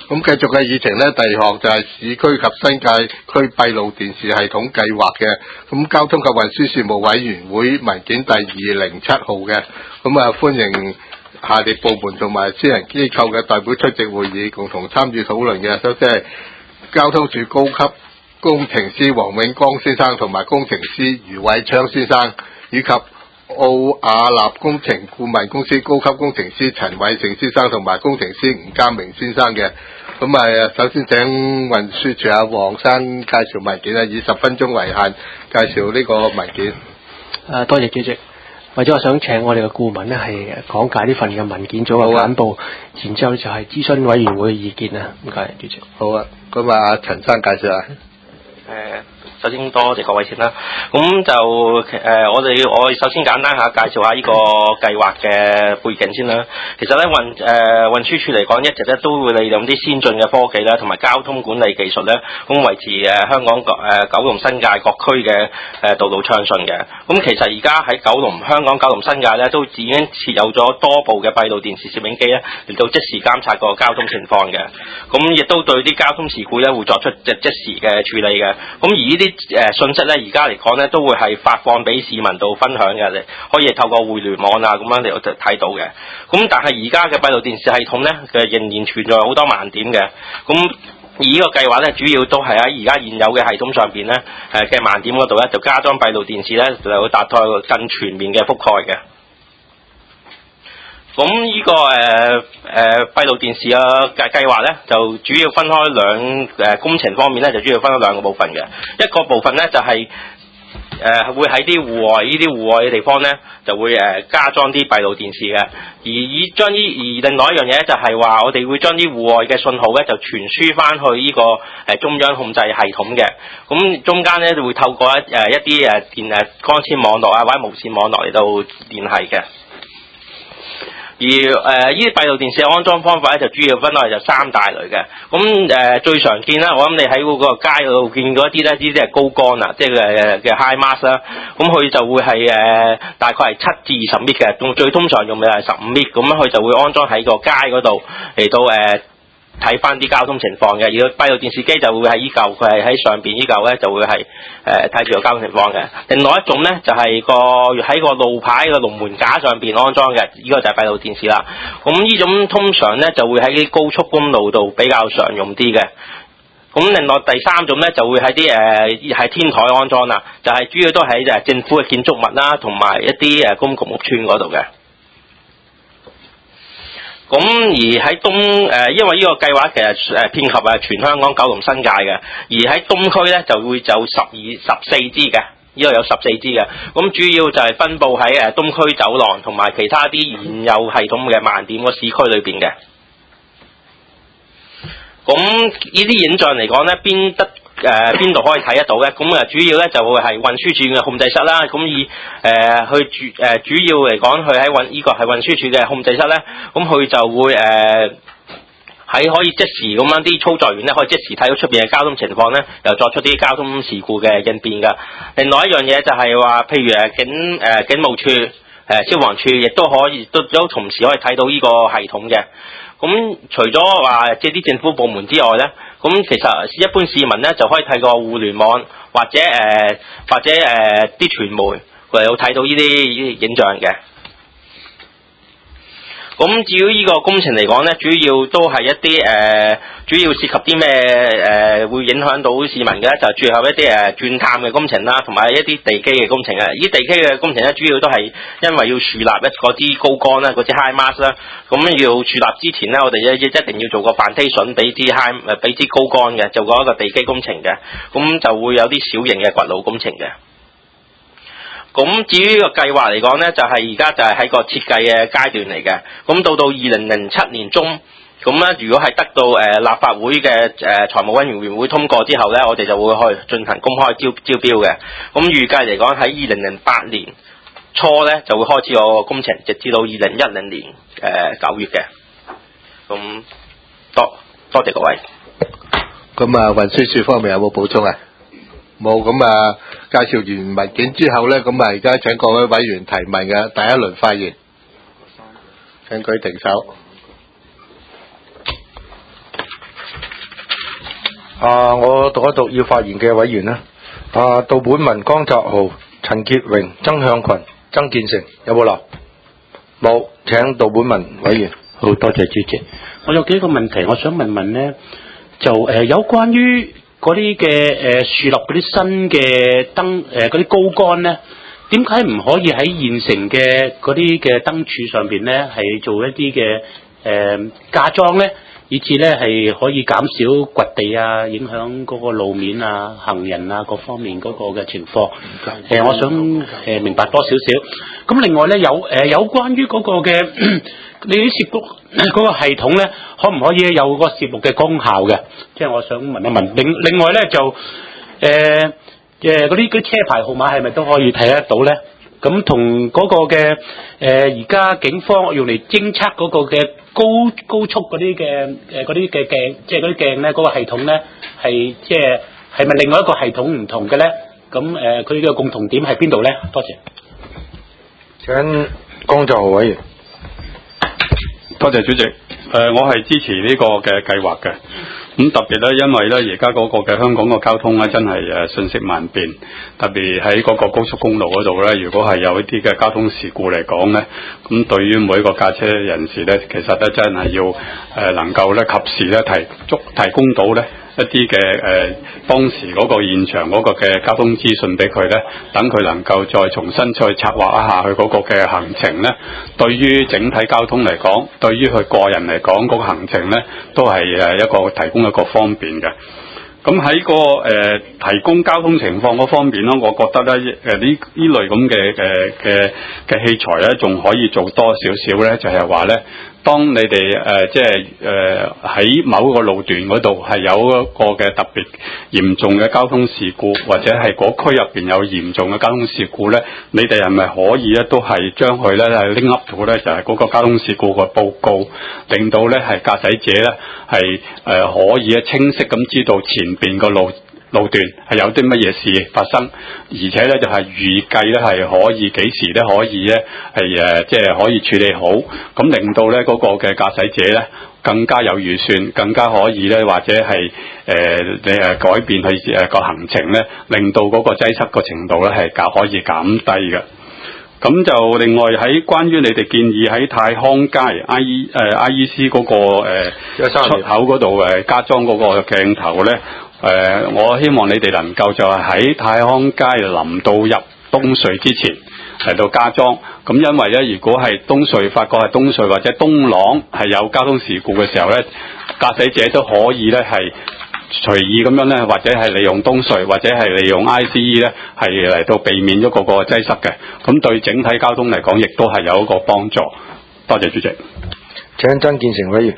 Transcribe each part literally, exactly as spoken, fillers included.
咁繼續嘅議程呢，第二項就係市區及新界區閉路電視系統計劃嘅。咁交通及運輸事務委員會文件第二零七號嘅。咁啊，歡迎下列部門同埋私人機構嘅代表出席會議，共同參與討論嘅。首先係交通署高級工程師黃永光先生同埋工程師余偉昌先生，以及奧雅納工程顧問公司高級工程師陳偉成先生同埋工程師吳家明先生嘅。咁啊，首先請運輸署阿黃生介紹文件啊，以十分鐘為限介紹呢個文件。 誒，多謝主席。或者我想請我哋嘅顧問呢係講解呢份嘅文件做個簡報，然之後就係諮詢委員會嘅意見啊。唔該，主席。 好啊，咁啊，陳生介紹下。 誒，首先多謝各位先啦。咁就誒、呃，我哋我首先簡單下介紹下呢個計劃嘅背景先啦。其實咧運誒運輸署嚟講，一直咧都會利用啲先進嘅科技啦，同埋交通管理技術咧，咁維持誒香港誒、呃、九龍新界各區嘅誒道路暢順嘅。咁其實而家喺九龍香港九龍新界咧，都已經設有咗多部嘅閉路電視攝影機咧，嚟到即時監察個交通情況嘅。咁亦都對啲交通事故咧，會作出即即時嘅處理嘅。咁而呢啲誒信息咧，而家嚟講咧，都會係發放俾市民度分享嘅，你可以透過互聯網啊咁樣嚟到睇到嘅。咁但係而家嘅閉路電視系統咧，佢仍然存在好多盲點嘅。咁而呢個計劃咧，主要都係喺而家現有嘅系統上邊咧，誒嘅盲點嗰度咧，就加裝閉路電視咧，就會達到更全面嘅覆蓋嘅。咁呢、這個誒誒閉路電視嘅計計劃咧，就主要分開兩誒、呃、工程方面咧，就主要分開兩個部分嘅。一個部分咧就係、是、誒、呃、會喺啲戶外呢啲戶外嘅地方咧，就會誒、呃、加裝啲閉路電視嘅。而以將呢而另外一樣嘢咧，就係話我哋會將啲戶外嘅信號咧，就傳輸翻去呢、這個誒、呃、中央控制系統嘅。咁中間咧就會透過一誒、呃、一啲誒電誒光纖網絡啊或者無線網絡嚟到聯繫嘅。而誒呢啲閉路電視嘅安裝方法咧，就主要分開就三大類嘅。咁誒、呃、最常見啦，我諗你喺嗰個街嗰度見到一啲咧，呢啲係高杆啊，即係誒嘅 high mast 啦。咁佢就會係誒、呃、大概係七至二十米嘅，仲最通常用嘅係十五米。咁樣佢就會安裝喺個街嗰度嚟到誒。呃睇翻啲交通情況嘅，而個閉路電視機就會係依舊，佢係喺上邊依舊咧就會係誒睇住個交通情況嘅。另外一種咧就係、是、個喺個路牌個龍門架上邊安裝嘅，呢、這個就係閉路電視啦。咁呢種通常咧就會喺啲高速公路度比較常用啲嘅。咁另外第三種咧就會喺啲誒喺天台安裝啦，就係、是、主要都喺誒政府嘅建築物啦，同埋一啲誒公共屋邨嗰度嘅。咁而喺東誒、呃，因為呢個計劃其實誒遍及誒全香港九龍新界嘅，而喺東區咧就會就十二十四支嘅，呢個有十四支嘅。咁主要就係分佈喺誒東區走廊同埋其他啲現有系統嘅盲點個市區裏邊嘅。咁呢啲影像嚟講咧，邊得誒邊度可以睇得到咧？咁啊主要咧就會係運輸署嘅控制室啦。咁以誒去主誒主要嚟講，佢喺運呢個係運輸署嘅控制室咧。咁佢就會誒喺、呃、可以即時咁樣啲操作員咧，可以即時睇到出邊嘅交通情況咧，又作出啲交通事故嘅應變㗎。另外一樣嘢就係話，譬如誒警誒、呃、警務處誒、呃、消防處，亦都可以都都同時可以睇到呢個系統嘅。咁除咗話即係啲政府部門之外咧，咁其實一般市民咧就可以睇過互聯網或者誒、呃、或者誒啲、呃、傳媒佢有睇到呢啲影像嘅。咁至於呢個工程嚟講咧，主要都係一啲誒、呃，主要涉及啲咩誒會影響到市民嘅咧，就最後一啲誒鑽探嘅工程啦，同埋一啲地基嘅工程啊。呢啲地基嘅工程咧，主要都係因為要樹立一嗰支高杆啦，嗰支 high mast 啦。咁要樹立之前咧，我哋一一定要做個 foundation 俾支 high 誒俾支高杆嘅，做過一個地基工程嘅。咁就會有啲小型嘅掘路工程嘅。咁至於個計劃嚟講咧，就係而家就係喺個設計嘅階段嚟嘅。咁到到二零零七年中，咁咧如果係得到誒、呃、立法會嘅誒、呃、財務委員會通過之後咧，我哋就會去進行公開招招標嘅。咁預計嚟講喺二零零八年初咧就會開始個工程，直至到二零一零年誒九月嘅。咁多多謝各位。 咁啊，運輸署方面有冇補充啊？冇。咁啊，介紹完文件之後咧，咁啊而家請各位委員提問嘅第一輪發言，請舉定手。 啊，我讀一讀要發言嘅委員啦。啊，杜本文、江澤豪、陳潔榮、曾向群、曾建成，有冇留？冇，請杜本文委員。 好多謝主席。我有幾個問題，我想問問呢，就誒、呃、有關於嗰啲嘅誒樹立嗰啲新嘅燈誒嗰啲高杆呢，點解唔可以喺現成嘅嗰啲嘅燈柱上邊呢，係做一啲嘅誒架裝呢？以至咧係可以減少掘地啊，影響嗰個路面啊、行人啊各方面嗰個嘅情況。誒、呃，我想誒、呃、明白多少少。咁另外咧有誒、呃、有關於嗰個嘅你啲攝錄嗰個系統咧，可唔可以有個攝錄嘅功效嘅？即係我想問一問。另另外咧就誒誒嗰啲嗰啲車牌號碼係咪都可以睇得到咧？咁同嗰個嘅誒而家警方用嚟偵測嗰個嘅高高速嗰啲嘅誒嗰啲嘅鏡，即係嗰啲鏡咧，嗰、嗰個系統咧係即係係咪另外一個系統唔同嘅咧？咁誒佢嘅共同點喺邊度咧？多謝。 請江澤豪委員。 多謝主席。誒、呃，我係支持呢個嘅計劃嘅。咁特別咧，因為咧而家嗰個嘅香港個交通咧，真係誒瞬息萬變。特別喺嗰個高速公路嗰度咧，如果係有一啲嘅交通事故嚟講咧，咁對於每一個駕車人士咧，其實咧真係要誒、呃、能夠咧及時咧提足提供到咧一啲嘅誒當時嗰個現場嗰個嘅交通資訊俾佢咧，等佢能夠再重新再策劃一下佢嗰個嘅行程咧。對於整體交通嚟講，對於佢個人嚟講，嗰個行程咧都係誒一個提供一個方便嘅。咁喺個誒、呃、提供交通情況嗰方面咧，我覺得咧誒呢呢類咁嘅誒嘅嘅器材咧，仲可以做多少少咧，就係話咧。當你哋誒、呃、即係誒喺某個路段嗰度係有一個嘅特別嚴重嘅交通事故，或者係嗰區入邊有嚴重嘅交通事故咧，你哋係咪可以咧都係將佢咧係拎 up 到咧就係、是、嗰個交通事故嘅報告，令到咧係駕駛者咧係誒可以咧清晰咁知道前邊個路路段係有啲乜嘢事發生，而且咧就係、是、預計咧係可以幾時咧可以咧係誒即係可以處理好，咁令到咧嗰、那個嘅駕駛者咧更加有預算，更加可以咧或者係誒、呃、你誒改變佢誒個行程咧，令到嗰個擠塞個程度咧係減可以減低嘅。咁就另外喺關於你哋建議喺太康街 I E 誒 I E C 嗰、那個誒、呃、出口嗰度誒加裝嗰個鏡頭咧。誒、呃，我希望你哋能夠就係喺太康街臨到入東隧之前嚟到加裝。咁因為咧，如果係東隧發覺係東隧或者東朗係有交通事故嘅時候咧，駕駛者都可以咧係隨意咁樣咧，或者係利用東隧或者係利用 I C E 咧，係嚟到避免咗個個擠塞嘅。咁對整體交通嚟講，亦都係有一個幫助。多謝主席。 請曾建成委員。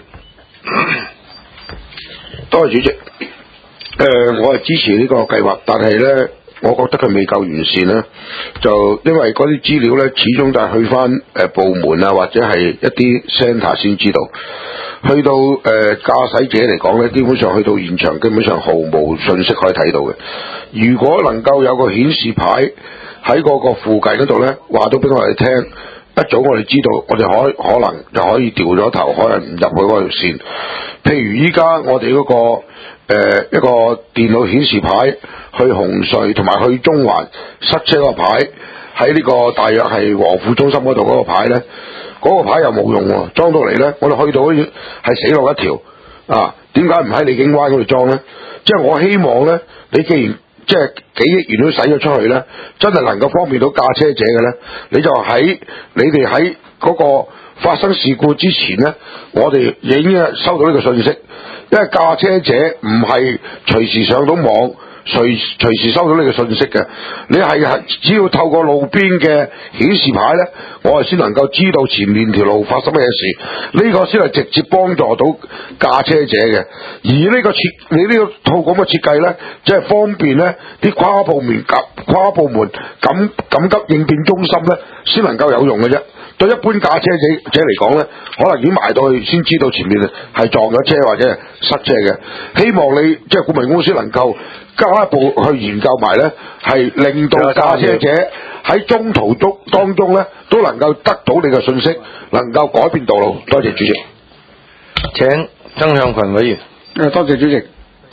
多謝主席。誒、呃，我係支持呢個計劃，但係咧，我覺得佢未夠完善啦。就因為嗰啲資料咧，始終都係去翻誒、呃、部門啊，或者係一啲 centre 先知道。去到誒、呃、駕駛者嚟講咧，基本上去到現場，基本上毫無信息可以睇到嘅。如果能夠有個顯示牌喺嗰個附近嗰度咧，話到俾我哋聽，一早我哋知道，我哋可可能就可以掉咗頭，可能唔入去嗰條線。譬如依家我哋嗰、那個。誒、呃、一個電腦顯示牌去紅隧同埋去中環塞車個牌，喺呢個大約係和富中心嗰度嗰個牌咧，嗰、那個牌又冇用喎，裝到嚟咧，我哋去到好似係死路一條啊！點解唔喺李景灣嗰度裝咧？即係我希望咧，你既然即係幾億元都使咗出去咧，真係能夠方便到駕車者嘅咧，你就喺你哋喺嗰個發生事故之前咧，我哋已經收到呢個信息。因為駕車者唔係隨時上到網，隨隨時收到呢個信息嘅。你係只要透過路邊嘅顯示牌咧，我哋先能夠知道前面條路發生乜嘢事。呢、這個先係直接幫助到駕車者嘅。而呢個設你呢個套咁嘅設計咧，即係方便咧啲跨部門緊跨部門緊緊急應變中心咧，先能夠有用嘅啫。對一般駕車者者嚟講咧，可能已經埋到去先知道前面係撞咗車或者係塞車嘅。希望你即係顧問公司能夠加一步去研究埋咧，係令到駕車者喺中途中當中咧都能夠得到你嘅信息，能夠改變道路。多謝主席。 請曾向群委員。 誒，多謝主席。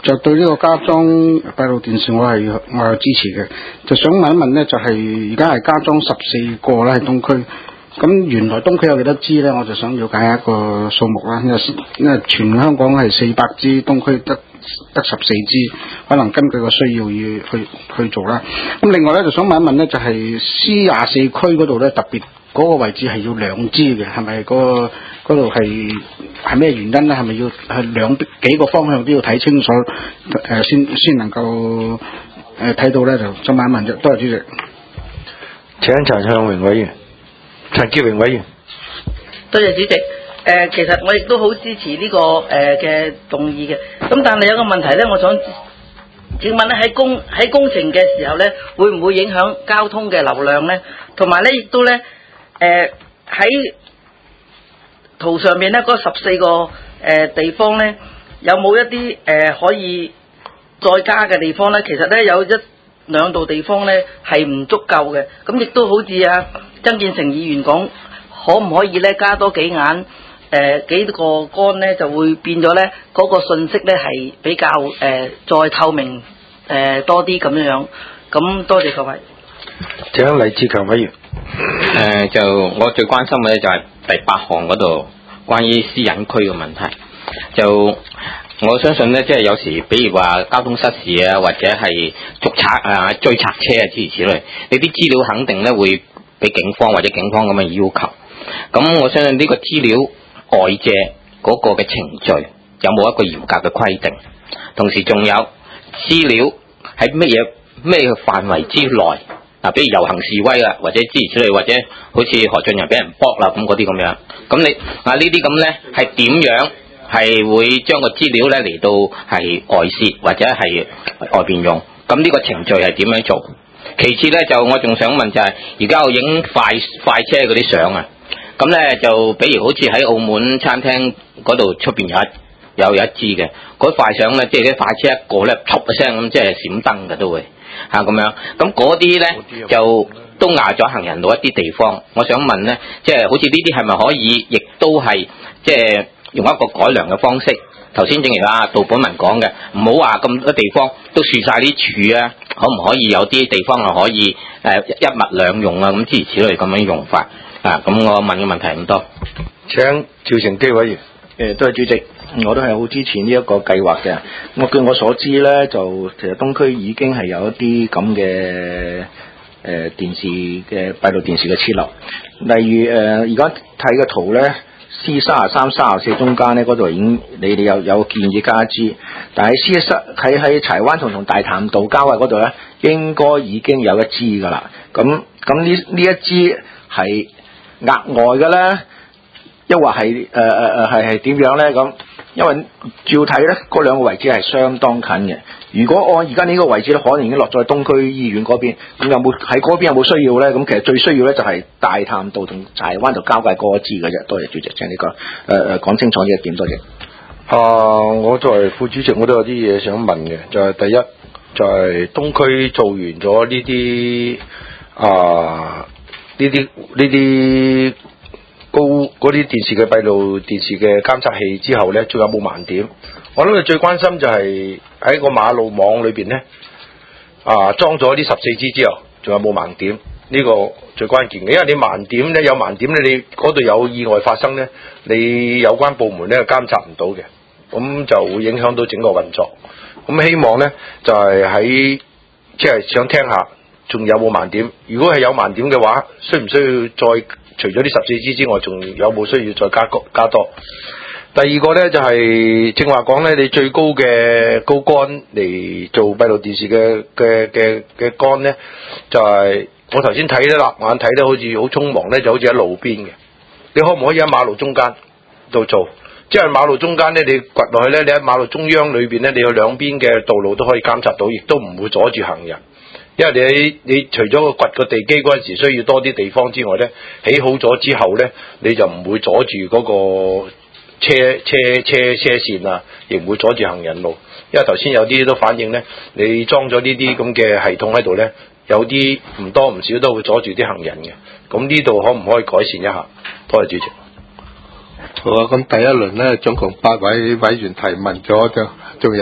就對呢個加裝閉路電視我係我係支持嘅，就想問一問咧，就係而家係加裝十四個啦喺東區，咁原來東區有幾多支咧？我就想了解一個數目啦，因為因為全香港係四百支，東區得得十四支，可能根據個需要要去去做啦。咁另外咧就想問一問咧，就係 C 廿四區嗰度咧特別嗰個位置係要兩支嘅，係咪嗰個嗰度係係咩原因咧？係咪要係兩幾個方向都要睇清楚誒先先能夠誒睇到咧？就想問一問啫。多謝主席。 請陳向榮委員。陳潔榮委員。 多謝主席。誒、呃，其實我亦都好支持呢、這個誒嘅、呃、動議嘅。咁但係有個問題咧，我想請問咧喺工喺工程嘅時候咧，會唔會影響交通嘅流量咧？同埋咧，亦都咧誒喺圖上面咧嗰十四個誒、呃、地方咧，有冇一啲誒、呃、可以再加嘅地方咧？其實咧有一兩度地方咧係唔足夠嘅。咁亦都好似啊曾建成議員講，可唔可以咧加多幾眼？誒、呃、幾個杆咧就會變咗咧，嗰、那個信息咧係比較誒、呃、再透明誒、呃、多啲咁樣樣。咁多謝各位。 請黎志強委員。誒、 呃、就我最關心嘅咧就係第八項嗰度關於私隱區嘅問題。就我相信咧，即係有時比如話交通失事啊，或者係捉賊啊、追賊車啊諸如此類，你啲資料肯定咧會俾警方或者警方咁嘅要求。咁我相信呢個資料外借嗰個嘅程序有冇一個嚴格嘅規定？同時仲有資料喺乜嘢咩範圍之內？嗱，比如遊行示威啊，或者諸如此類，或者好似何俊仁俾人剝啦咁嗰啲咁樣。咁你啊呢啲咁咧係點樣係會將個資料咧嚟到係外泄或者係外邊用？咁呢個程序係點樣做？其次咧就我仲想問就係而家我影快快車嗰啲相啊。咁咧就比如好似喺澳門餐廳嗰度出邊有一有有一支嘅嗰塊相咧，即係啲快車一個咧，噗一聲咁，即係閃燈嘅都會嚇咁樣。咁嗰啲咧就都壓咗行人路一啲地方。我想問咧，即係好似呢啲係咪可以，亦都係即係用一個改良嘅方式？頭先正如阿杜本文講嘅，唔好話咁多地方都豎晒啲柱啊，可唔可以有啲地方係可以誒一物兩用啊？咁諸如此類咁樣用法。啊，咁我問嘅問題咁多。 請趙成基委員。 誒，多謝主席，我都係好支持呢一個計劃嘅。我據我所知咧，就其實東區已經係有一啲咁嘅誒電視嘅閉路電視嘅設立，例如誒而家睇嘅圖咧 ，C 三十三、三十四中間咧嗰度已經你哋有有建議加支，但係 C 三喺喺柴灣同同大潭道交界嗰度咧，應該已經有一支噶啦。咁咁呢呢一支係額外嘅咧，抑或係誒誒誒係係點樣咧？咁因為照睇咧，嗰兩個位置係相當近嘅。如果按而家呢個位置咧，可能已經落咗去東區醫院嗰邊，咁有冇喺嗰邊有冇需要咧？咁其實最需要咧就係大潭道同柴灣道交界嗰支嘅啫。多謝主席，請呢個誒誒講清楚呢一點，多謝。 啊，我作為副主席，我都有啲嘢想問嘅，就係、是、第一就係、是、東區做完咗呢啲啊。呢啲呢啲高嗰啲電視嘅閉路電視嘅監測器之後咧，仲有冇盲點？我諗佢最關心就係喺個馬路網裏邊咧，啊裝咗啲十四支之後，仲有冇盲點？呢、這個最關鍵嘅，因為你盲點咧有盲點咧，你嗰度有意外發生咧，你有關部門咧監察唔到嘅，咁就會影響到整個運作。咁希望咧就係喺即係想聽下。仲有冇盲點？如果係有盲點嘅話，需唔需要再除咗啲十四支之外，仲有冇需要再加加多？第二個呢，就係正話講呢，你最高嘅高杆嚟做閉路電視嘅嘅嘅嘅杆呢，就係、是、我頭先睇咧，立眼睇得好似好匆忙呢，就好似喺路邊嘅。你可唔可以喺馬路中間度做？即係馬路中間呢，你掘落去呢，你喺馬路中央裏邊呢，你有兩邊嘅道路都可以監察到，亦都唔會阻住行人。因為你你除咗個掘個地基嗰陣時需要多啲地方之外咧，起好咗之後咧，你就唔會阻住嗰個車車車車線啊，亦唔會阻住行人路。因為頭先有啲都反映咧，你裝咗呢啲咁嘅系統喺度咧，有啲唔多唔少都會阻住啲行人嘅。咁呢度可唔可以改善一下？多謝主席。 好啊，咁第一輪咧總共八位委員提問咗，就仲有啊。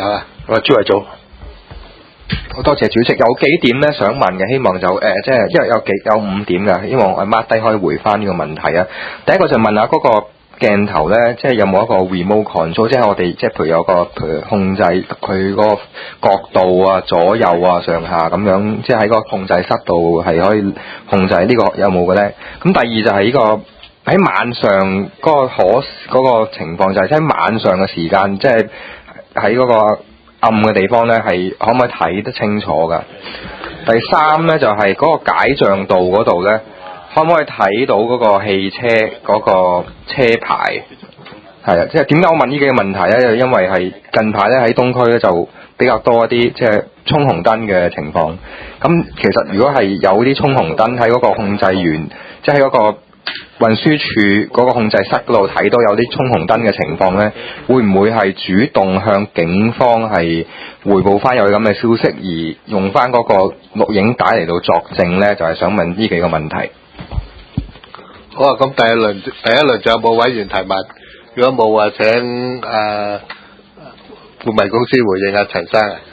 啊，朱偉祖。 好多謝主席，有幾點咧想問嘅，希望就誒、呃、即係因為有幾有五點㗎，希望我 mark 低可以回翻呢個問題啊。第一個就問下嗰個鏡頭咧，即係有冇一個 remote control，即係我哋即係譬如有個譬如控制佢嗰個角度啊、左右啊、上下咁樣，即係喺個控制室度係可以控制呢、呢個有冇嘅咧？咁第二就係呢、呢個喺晚上嗰個可嗰個情況就係喺晚上嘅時間，即係喺嗰個暗嘅地方咧，係可唔可以睇得清楚㗎？第三咧就係嗰個解像度嗰度咧，可唔可以睇到嗰個汽車嗰個車牌？係啊，即係點解我問呢幾個問題咧？因為係近排咧喺東區咧就比較多一啲即係衝紅燈嘅情況。咁其實如果係有啲衝紅燈喺嗰個控制員，即係喺嗰個運輸處嗰個控制室嗰度睇到有啲衝紅燈嘅情況咧，會唔會係主動向警方係匯報翻有咁嘅消息，而用翻嗰個錄影帶嚟到作證咧？就係、是、想問呢幾個問題。 好啊，咁第一輪第一輪仲有冇委員提問？如果冇啊，請誒顧問公司回應啊，陳生啊。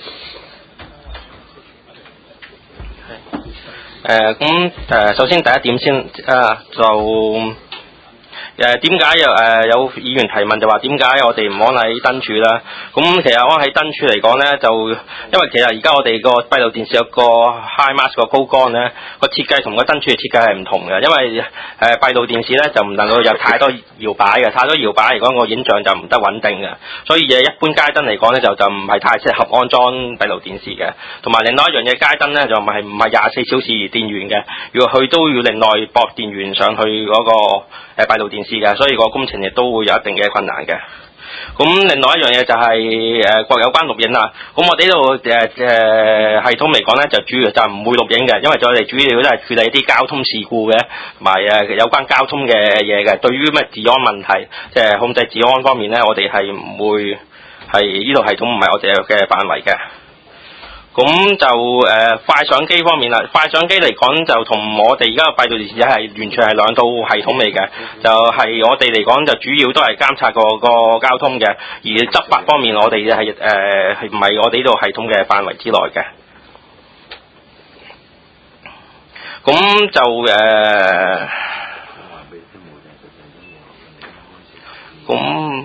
誒咁誒，首先第一點先啊，就誒點解有誒有議員提問就話點解我哋唔安喺燈柱啦？咁其實安喺燈柱嚟講咧，就因為其實而家我哋個閉路電視有個 high mask 個高杆咧，個設計同個燈柱嘅設計係唔同嘅，因為誒閉路電視咧就唔能夠有太多搖擺嘅，太多搖擺嚟講個影像就唔得穩定嘅，所以誒一般街燈嚟講咧就就唔係太適合安裝閉路電視嘅。同埋另外一樣嘢，街燈咧就唔係唔係廿四小時電源嘅，如果佢都要另外駁電源上去嗰個誒閉路電視嘅，所以個工程亦都會有一定嘅困難嘅。咁另外一樣嘢就係誒國有關錄影啦。咁我哋呢度誒誒系統嚟講咧，就主要就唔會錄影嘅，因為我哋主要都係處理一啲交通事故嘅，同埋誒有關交通嘅嘢嘅。對於咩治安問題，即係控制治安方面咧，我哋係唔會係呢度系統唔係我哋嘅範圍嘅。咁就誒、呃、快相機方面啦，快相機嚟講就同我哋而家嘅閉路電視係完全係兩套系統嚟嘅，就係、是、我哋嚟講就主要都係監察個個交通嘅，而執法方面我哋係誒係唔係我哋呢度系統嘅範圍之內嘅。咁就誒咁。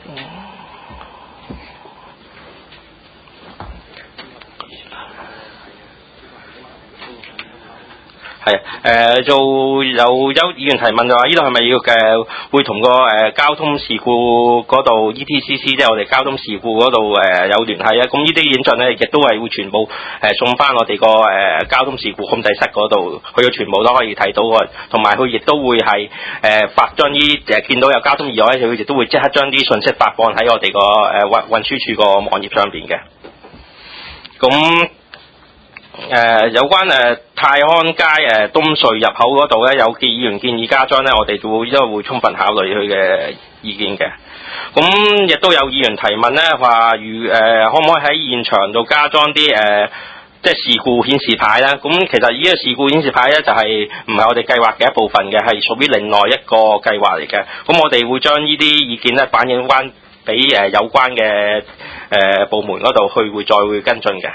係誒、呃，就有有議員提問就話，呢度係咪要誒會同個誒、呃、交通事故嗰度 E T C C， 即係我哋交通事故嗰度誒有聯繫啊？咁呢啲影像咧，亦都係會全部誒、呃、送翻我哋個誒交通事故控制室嗰度，佢全部都可以睇到嘅。同埋佢亦都會係誒、呃、發將啲誒見到有交通意外咧，佢亦都會即刻將啲信息發放喺我哋個誒運運輸處個網頁上邊嘅。咁誒、呃、有關誒、呃、泰安街誒、呃、東隧入口嗰度咧，有議員建議加裝咧，我哋就會都會充分考慮佢嘅意見嘅。咁亦都有議員提問咧，話如誒可唔可以喺現場度加裝啲誒即係事故顯示牌咧？咁其實呢個事故顯示牌咧就係唔係我哋計劃嘅一部分嘅，係屬於另外一個計劃嚟嘅。咁我哋會將呢啲意見咧反映翻俾誒有關嘅誒、呃、部門嗰度去，會再會跟進嘅。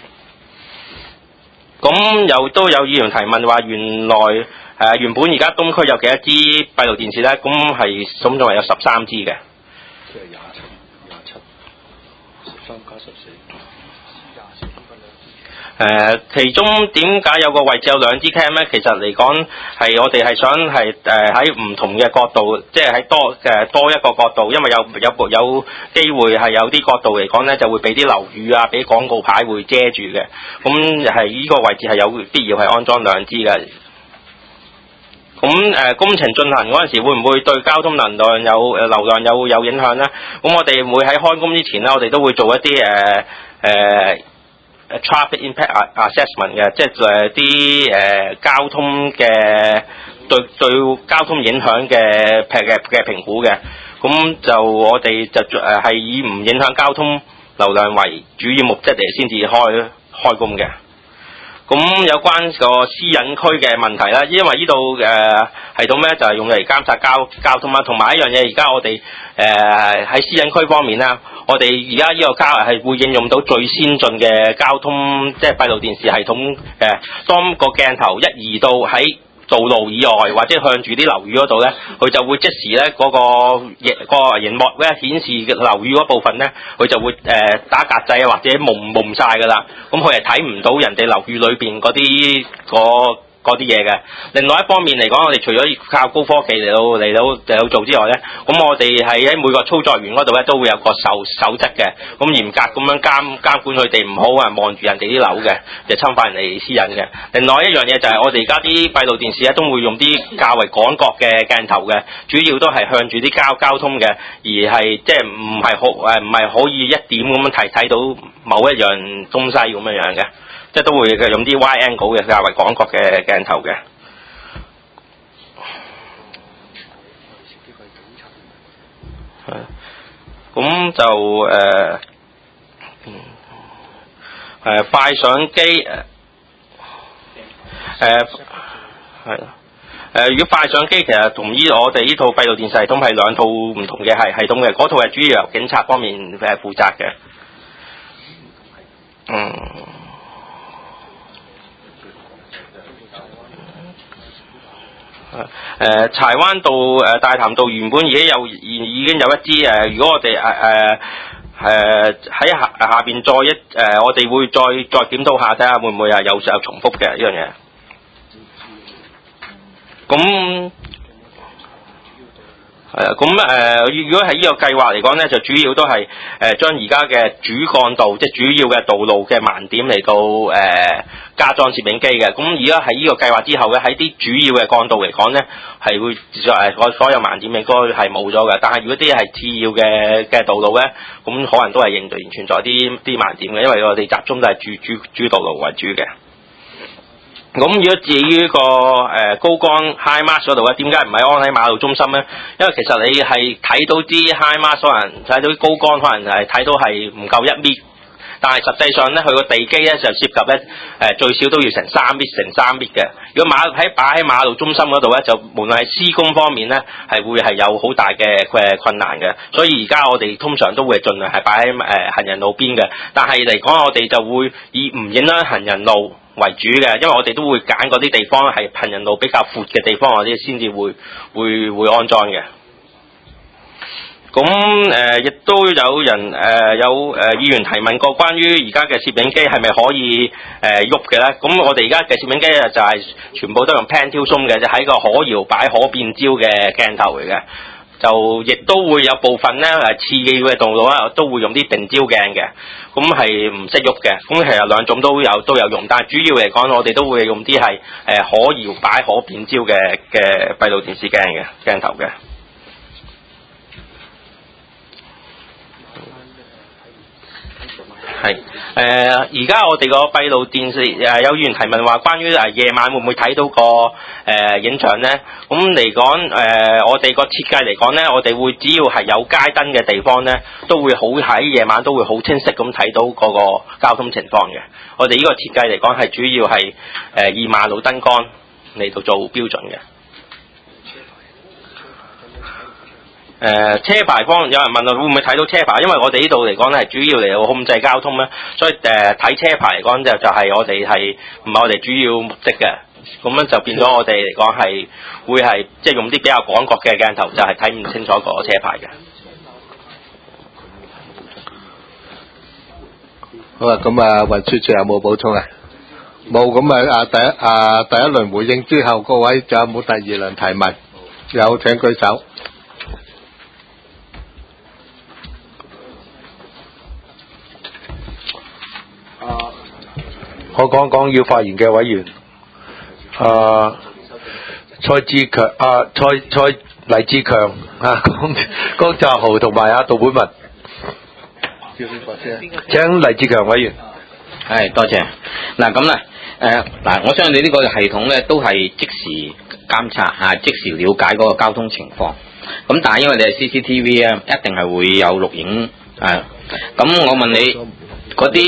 咁又都有議員提問話，原來誒、呃、原本而家東區有幾多支閉路電視咧？咁係總共係有十三支嘅。即係廿七，廿七，十三加十四，廿四分兩支。誒，其中點解有個位置有兩支 cam 咧？其實嚟講係我哋係想係誒喺唔同嘅角度，即係喺多誒、呃、多一個角度，因為有有有機會係有啲角度嚟講咧，就會俾啲樓宇啊、俾廣告牌會遮住嘅。咁係呢個位置係有必要係安裝兩支嘅。咁誒、呃、工程進行嗰陣時，會唔會對交通能量有誒流量有有影響咧？咁我哋會喺開工之前咧，我哋都會做一啲誒誒 traffic impact assessment 嘅，即係誒啲誒交通嘅對對交通影響嘅嘅嘅評估嘅。咁就我哋就誒係、呃、以唔影響交通流量為主要目的嚟先至開開工嘅。咁咁有關個私隱區嘅問題啦，因為呢度誒系統咧就係用嚟監察交交通啦，同埋一樣嘢，而家我哋誒喺私隱區方面啦，我哋而家呢個交係會應用到最先進嘅交通即係閉路電視系統誒、呃，當個鏡頭一移到喺道路以外或者向住啲樓宇嗰度咧，佢就會即時咧嗰、那個熒、那個熒幕咧顯示樓宇嗰部分咧，佢就會誒、呃、打格仔或者蒙蒙曬㗎啦。咁佢係睇唔到人哋樓宇裏邊嗰啲嗰嗰啲嘢嘅。另外一方面嚟講，我哋除咗靠高科技嚟到嚟到嚟到做之外咧，咁我哋係喺每個操作員嗰度咧都會有個守守則嘅，咁嚴格咁樣監監管佢哋唔好啊望住人哋啲樓嘅，就侵犯人哋私隱嘅。另外一樣嘢就係我哋而家啲閉路電視咧都會用啲較為廣角嘅鏡頭嘅，主要都係向住啲交交通嘅，而係即係唔係好誒唔係可以一點咁樣睇睇到某一樣東西咁樣樣嘅。即係都會用啲 wide angle 嘅較為廣角嘅鏡頭嘅。係。咁就誒誒、呃、快相機誒誒係啦。誒，如果快相機其實同依我哋呢套閉路電視系統係兩套唔同嘅系系統嘅，嗰套係主要由警察方面誒負責嘅。嗯。誒、呃，柴灣道誒、呃、大潭道原本已經有已已經有一支誒、呃，如果我哋誒誒誒喺下下邊再一誒、呃，我哋會再再檢討下睇下會唔會係有有重複嘅呢樣嘢。咁係啊，咁誒、呃，如果係呢個計劃嚟講咧，就主要都係誒將而家嘅主幹道，即係主要嘅道路嘅盲點嚟到誒、呃、加裝攝影機嘅。咁而家喺呢個計劃之後咧，喺啲主要嘅幹道嚟講咧，係會誒所所有盲點應該係冇咗嘅。但係如果啲係次要嘅嘅道路咧，咁可能都係仍然存在啲啲盲點嘅，因為我哋集中都係主主主道路為主嘅。咁如果至於個誒、呃、高光 high mask 嗰度咧，點解唔係安喺馬路中心咧？因為其實你係睇到啲 high mask 可能睇到啲高光，可能係睇到係唔夠一米，但係實際上咧，佢個地基咧就涉及咧誒、呃、最少都要成三米成三米嘅。如果馬喺擺喺馬路中心嗰度咧，就無論係施工方面咧，係會係有好大嘅誒困難嘅。所以而家我哋通常都會盡量係擺喺誒行人路邊嘅，但係嚟講我哋就會以唔影響行人路為主嘅，因為我哋都會揀嗰啲地方係行人路比較闊嘅地方，我哋先至會會會安裝嘅。咁誒，亦、呃、都有人誒、呃、有誒、呃、議員提問過關於而家嘅攝影機係咪可以誒喐嘅咧？咁、呃、我哋而家嘅攝影機咧就係全部都用 pan tilt zoom 嘅，就喺個可搖擺可變焦嘅鏡頭嚟嘅。就亦都會有部分咧係次要嘅道路啦，都會用啲定焦鏡嘅，咁係唔識喐嘅。咁其實兩種都有都有用，但係主要嚟講，我哋都會用啲係誒可搖擺可變焦嘅嘅閉路電視鏡嘅鏡頭嘅。係誒，而家、呃、我哋個閉路電視誒、呃、有議員提問話，關於誒夜晚會唔會睇到個誒、呃、影像咧？咁嚟講誒，我哋個設計嚟講咧，我哋會只要係有街燈嘅地方咧，都會好喺夜晚都會好清晰咁睇到嗰個交通情況嘅。我哋呢個設計嚟講係主要係誒、呃、以馬路燈光嚟到做標準嘅。誒、呃、車牌方有人問我會唔會睇到車牌，因為我哋呢度嚟講咧係主要嚟到控制交通咧，所以誒睇、呃、車牌嚟講就就係我哋係唔係我哋主要目的嘅，咁樣就變咗我哋嚟講係會係即係用啲比較廣角嘅鏡頭，就係睇唔清楚個車牌嘅。 好啊，咁啊運輸處有冇補充啊？冇，咁啊第一啊第一輪回應之後，各位仲有冇第二輪提問？有請舉手。 我講講要發言嘅委員，啊蔡志強啊蔡蔡黎志強啊江江澤豪同埋啊杜本文，請黎志強委員。 係多謝。嗱咁咧，誒嗱，我相信你呢個系統咧都係即時監察嚇，即時了解嗰個交通情況。咁但係因為你係 C C T V 啊，一定係會有錄影啊。咁我問你嗰啲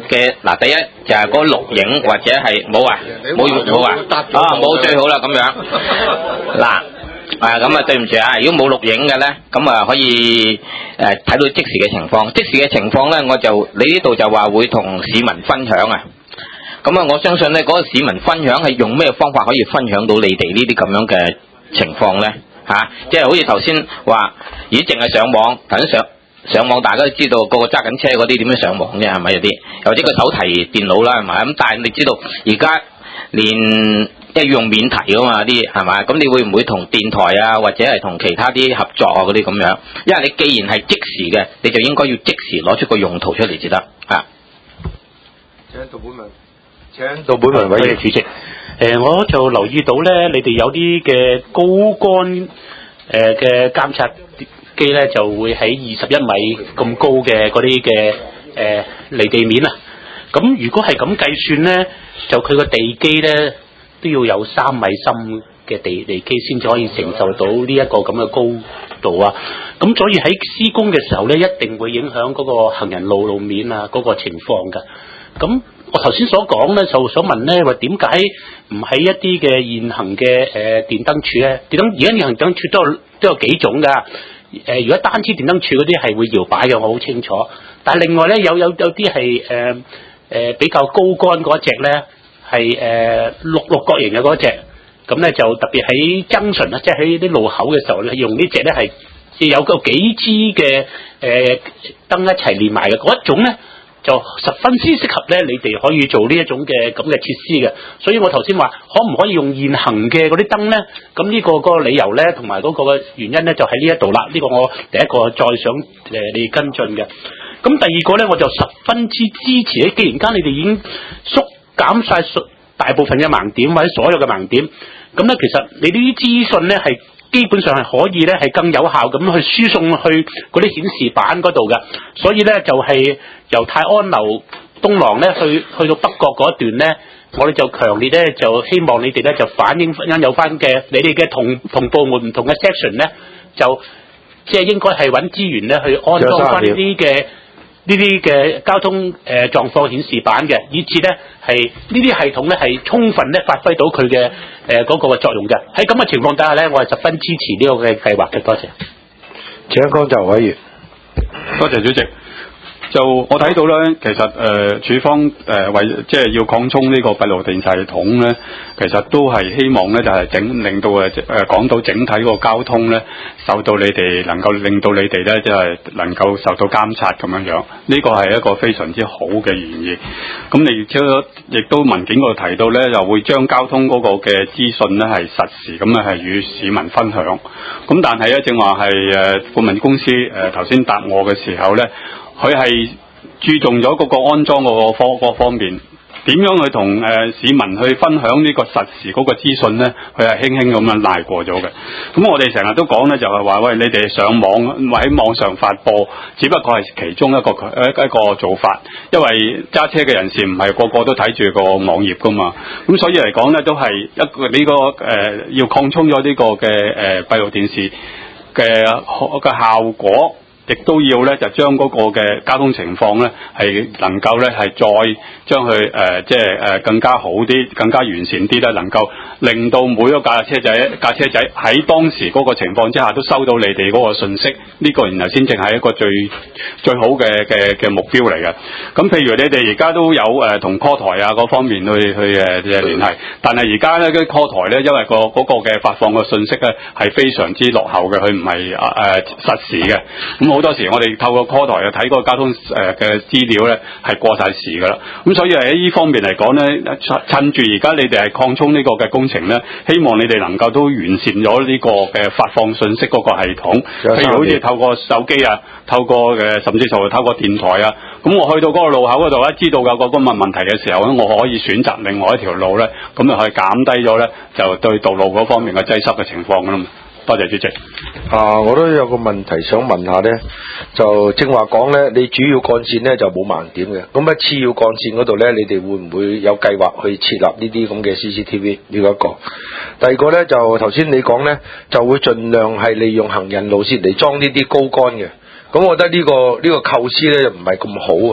嘅嗱，第一就係嗰個錄影或者係冇啊，冇冇啊，啊冇最好啦咁樣。嗱。啊咁啊對唔住啊！如果冇錄影嘅咧，咁啊可以誒睇、呃、到即時嘅情況。即時嘅情況咧，我就你呢度就話會同市民分享啊。咁啊，我相信咧嗰、那個市民分享係用咩方法可以分享到你哋呢啲咁樣嘅情況咧？嚇、啊，即係好似頭先話，咦，淨係上網，頭先上上網，大家都知道個個揸緊車嗰啲點樣上網啫，係咪有啲？或者個手提電腦啦，係咪？咁但係你知道而家連即係要用免提噶嘛啲係咪？咁你會唔會同電台啊，或者係同其他啲合作啊嗰啲咁樣？因為你既然係即時嘅，你就應該要即時攞出個用途出嚟至得啊！ 請杜本文，請杜本文委員。 主席，誒、呃、我就留意到咧，你哋有啲嘅高桿誒嘅監測機咧，就會喺二十一米咁高嘅嗰啲嘅誒離地面啊。咁如果係咁計算咧，就佢個地基咧都要有三米深嘅地地基先至可以承受到呢一個咁嘅高度啊。咁所以喺施工嘅時候咧，一定會影響嗰個行人路路面啊嗰個情況㗎。咁我頭先所講咧，就想問咧，話點解唔喺一啲嘅現行嘅誒電燈柱咧？電燈而家現行電燈柱都有都有幾種㗎。誒，如果單支電燈柱嗰啲係會搖擺嘅，我好清楚。但係另外咧，有有有啲係誒誒比較高桿嗰隻咧，係誒六六角形嘅嗰隻。咁咧就特別喺junction啊，即係喺啲路口嘅時候咧，用呢隻咧係有個幾支嘅誒燈一齊連埋嘅嗰一種咧。就十分之適合咧，你哋可以做呢一種嘅咁嘅設施嘅，所以我頭先話可唔可以用現行嘅嗰啲燈咧？咁呢個嗰個理由咧，同埋嗰個嘅原因咧，就喺呢一度啦。呢個我第一個再想誒你跟進嘅。咁第二個咧，我就十分之支持咧。既然間你哋已經縮減晒大部分嘅盲點或者所有嘅盲點，咁咧其實你呢啲資訊咧係基本上係可以咧係更有效咁去輸送去嗰啲顯示板嗰度嘅，所以咧就係由泰安樓東廊咧去去到北角嗰一段咧，我哋就強烈咧就希望你哋咧就反映翻有翻嘅你哋嘅同同部門唔同嘅 section 咧，就即係應該係揾資源咧去安裝翻呢啲嘅呢啲嘅交通誒、呃、狀況顯示板嘅，以至咧係呢啲系統咧係充分咧發揮到佢嘅誒嗰個嘅作用嘅。喺咁嘅情況底下咧，我係十分支持呢個嘅計劃嘅。多謝。 請江澤委員。 多謝主席。就我睇到咧，其實誒、呃、署方誒、呃、為即係要擴充呢個閉路電視系統咧，其實都係希望咧就係、是、整令到誒誒講到整體個交通咧受到你哋能夠令到你哋咧即係能夠受到監察咁樣樣，呢、這個係一個非常之好嘅原意。咁你亦都文件嗰度提到咧，又會將交通嗰個嘅資訊咧係實時咁樣係與市民分享。咁但係咧正話係誒顧問公司誒頭先答我嘅時候咧。佢係注重咗嗰個安裝嗰個方嗰方面，點樣去同誒、呃、市民去分享呢個實時嗰個資訊咧？佢係輕輕咁樣賴過咗嘅。咁我哋成日都講咧，就係話喂，你哋上網或喺網上發播，只不過係其中一個一一個做法，因為揸車嘅人士唔係個個都睇住個網頁噶嘛。咁所以嚟講咧，都係一個呢、這個誒、呃、要擴充咗呢個嘅誒閉路電視嘅嘅效果。亦都要咧，就將嗰個嘅交通情況咧，係能夠咧係再將佢誒、呃，即係誒、呃、更加好啲、更加完善啲咧，能夠令到每一個駕車仔、駕車仔喺當時嗰個情況之下都收到你哋嗰個信息，呢、這個然後先正係一個最最好嘅嘅嘅目標嚟嘅。咁譬如你哋而家都有誒同 call 台啊嗰方面去去誒誒聯繫，但係而家咧啲 call 台咧，因為、那個嗰、那個嘅發放嘅信息咧係非常之落後嘅，佢唔係誒實時嘅，咁。好多時我哋透過 call 台去睇嗰個交通誒嘅資料咧，係過晒時噶啦。咁所以喺呢方面嚟講咧，趁住而家你哋係擴充呢個嘅工程咧，希望你哋能夠都完善咗呢個嘅發放信息嗰個系統。譬如好似透過手機啊，透過誒甚至乎透過電台啊。咁我去到嗰個路口嗰度咧，知道有個咁嘅問題嘅時候咧，我可以選擇另外一條路咧，咁就可以減低咗咧，就對道路嗰方面嘅擠塞嘅情況噶啦。多謝主席。 啊，我都有個問題想問下咧，就正話講咧，你主要幹線咧就冇盲點嘅，咁喺次要幹線嗰度咧，你哋會唔會有計劃去設立呢啲咁嘅 C C T V？ 呢個一個。第二個咧就頭先你講咧，就會盡量係利用行人路線嚟裝呢啲高桿嘅。咁我覺得呢、呢個呢、呢個構思咧就唔係咁好啊，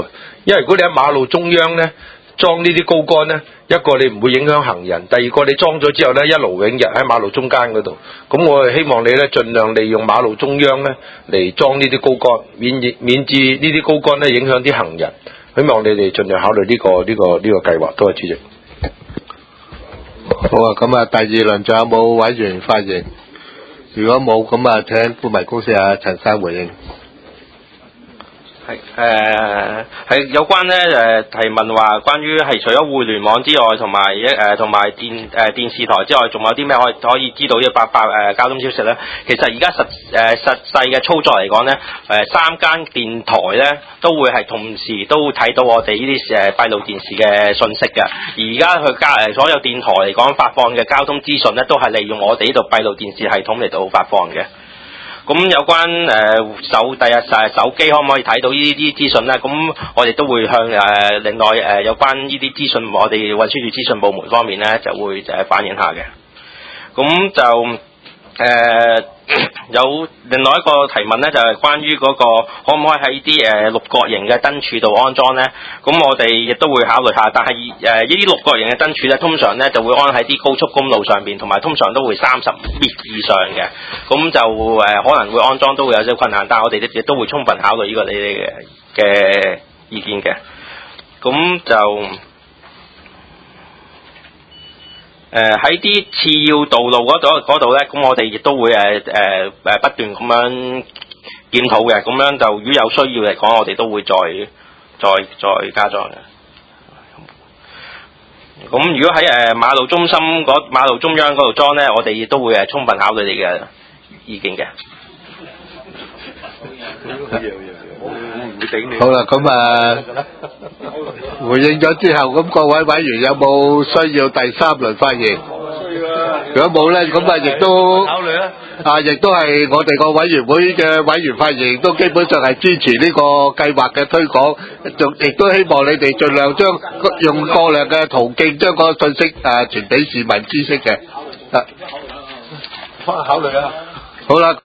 因為如果你喺馬路中央咧裝呢啲高杆咧，一個你唔會影響行人，第二個你裝咗之後咧一勞永逸喺馬路中間嗰度。咁我係希望你咧盡量利用馬路中央咧嚟裝呢啲高杆，免免至呢啲高杆咧影響啲行人。希望你哋盡量考慮呢、這個呢、這個呢、這個計劃。多謝主席。 好啊，咁啊，第二輪仲有冇委員發言？如果冇，咁啊，請顧問公司阿陳生回應。 係誒係有關咧誒、呃、提問話，關於係除咗互聯網之外，同埋一誒同埋電誒、呃、電視台之外，仲有啲咩可以可以知道呢個八八誒交通消息咧？其實而家實誒、呃、實際嘅操作嚟講咧，誒、呃、三間電台咧都會係同時都睇到我哋呢啲誒閉路電視嘅信息嘅。而而家佢加誒所有電台嚟講發放嘅交通資訊咧，都係利用我哋呢度閉路電視系統嚟到發放嘅。咁有關誒、呃、手第日誒手機可唔可以睇到呢啲資訊咧？咁我哋都會向誒、呃、另外誒、呃、有關呢啲資訊，我哋運輸署資訊部門方面咧就會誒、呃、反映下嘅。咁就誒、呃、有另外一個提問咧，就係、是、關於嗰、那個可唔可以喺啲誒六角形嘅燈柱度安裝咧？咁我哋亦都會考慮下，但係誒呢啲六角形嘅燈柱咧，通常咧就會安喺啲高速公路上邊，同埋通常都會三十米以上嘅。咁就誒、呃、可能會安裝都會有啲困難，但係我哋亦都會充分考慮呢個你哋嘅嘅意見嘅。咁就誒喺啲次要道路嗰度嗰度咧，咁我哋亦都會誒誒誒不斷咁樣檢討嘅。咁樣就如果有需要嚟講，我哋都會再再再加裝嘅。咁如果喺誒、呃、馬路中心嗰馬路中央嗰度裝咧，我哋亦都會誒充分考慮你嘅意見嘅。 好啦，咁啊，回應咗之後，咁各位委員有冇需要第三輪發言？如果冇咧，咁啊亦都考慮啊，啊亦都係我哋個委員會嘅委員發言，都基本上係支持呢個計劃嘅推廣，仲亦都希望你哋盡量將用各樣嘅途徑將個信息誒傳俾市民知識嘅。啊，考慮啊，好啦。